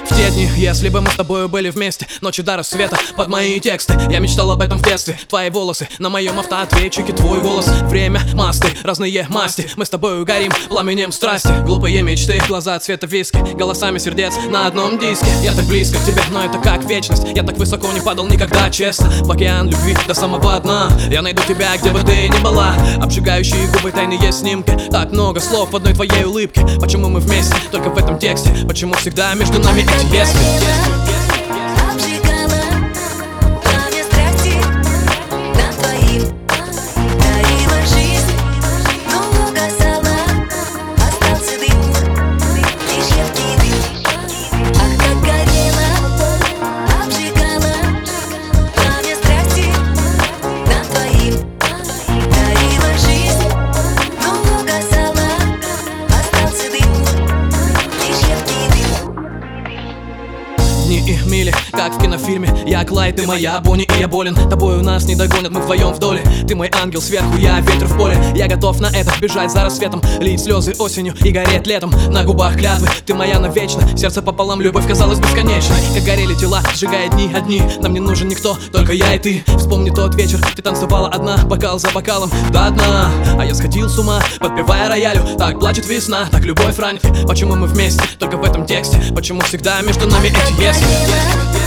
В те дни, если бы мы с тобою были вместе, ночи до рассвета под мои тексты. Я мечтал об этом в детстве. Твои волосы на моем автоответчике, твой голос. Время, масты, разные масти. Мы с тобою горим пламенем страсти. Глупые мечты, глаза цвета виски, голосами сердец на одном диске. Я так близко к тебе, но это как вечность. Я так высоко не падал никогда, честно. В океан любви до самого дна. Я найду тебя, где бы ты ни была. Обжигающие губы, тайные снимки. Так много слов в одной твоей улыбке. Почему мы вместе, только в этом тексте? Почему всегда между нами эти если? Дни и мили, как в кинофильме. Я Клайд, ты моя Бонни, и я болен. Тобой у нас не догонят, мы вдвоем в доле. Ты мой ангел сверху, я ветер в поле. Я готов на это бежать за рассветом, лить слезы осенью и гореть летом. На губах клятвы, ты моя навечно. Сердце пополам, любовь казалась бесконечной. Как горели тела, сжигая дни одни. Нам не нужен никто, только я и ты. Вспомни тот вечер, ты танцевала одна, бокал за бокалом до дна. А я сходил с ума, подпевая роялю. Так плачет весна, так любовь ранит. Почему мы вместе, только в этом тексте? Почему всегда между нами эти если?